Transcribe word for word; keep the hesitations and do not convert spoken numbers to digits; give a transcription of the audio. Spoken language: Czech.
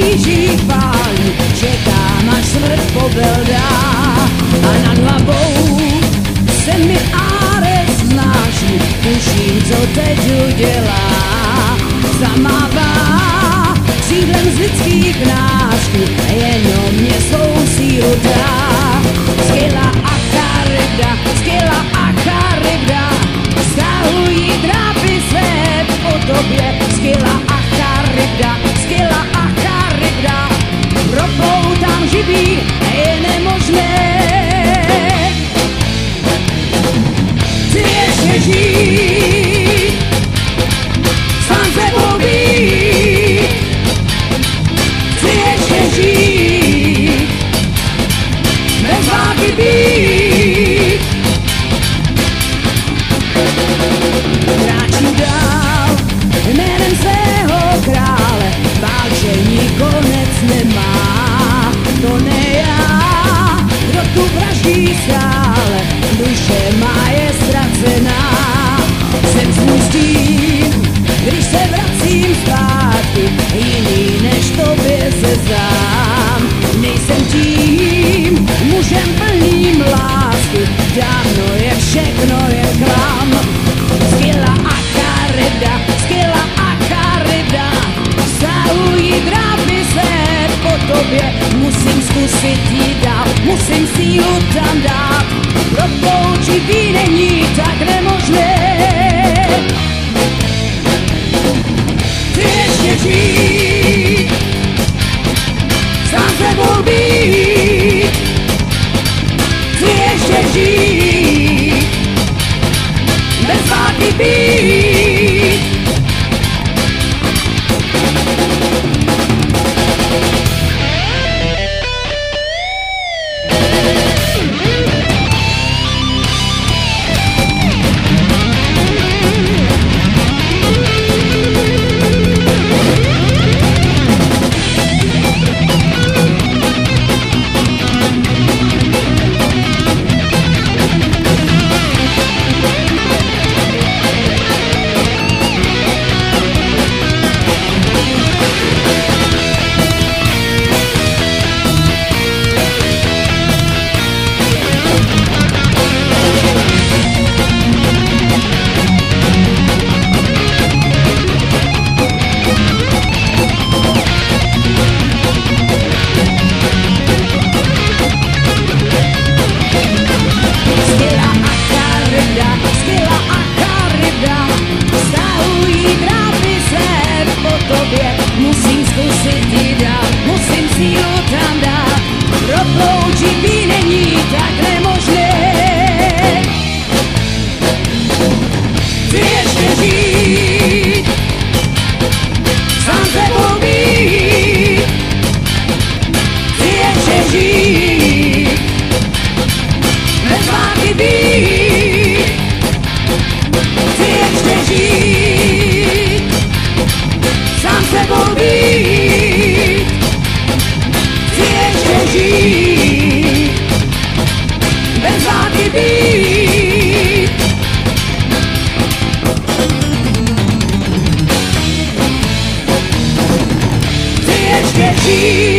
křížích pálí, čekám, až smrt pobeldá. A nad hlavou se mi árec znáší, tuším, co teď udělá. Zamává křídlem z lidských nářků, jenom mě svou sílu dá. Skyla a charybda, skyla a charybda, stahují drápy své po tobě. Skyla a charybda, skyla a charybda, propoutám živý, je nemožné. Chci ještě žít, sám sebou být. Chci ještě žít, bez války být. Kráčím dál jménem svého krále, válčení konec nemá. To ne já, kdo tu vraždí stále, duše má je ztracená. Jsem svůj stín, když se vracím zpátky, jiný než tobě se zdám. Nejsem tím mužem plným lásky, dávno je všechno jen klam. Skyla a charybda, skyla a charybda, stahují drápy své po tobě. Musím zkusit jí dál, musím sílu tam dát, propoučit jí není tak nemožné. Chci ještě žít, sám sebou být. Chci ještě žít, bez války být. Musím zkusit jí dál, musím sílu tam dát, proploučit jí není tak nemožné. Chci ještě žít, sám sebou být. Chci ještě žít, bez války být. Chci ještě žít, sám sebou být. Chci ještě žít, bez války být. Chci ještě žít.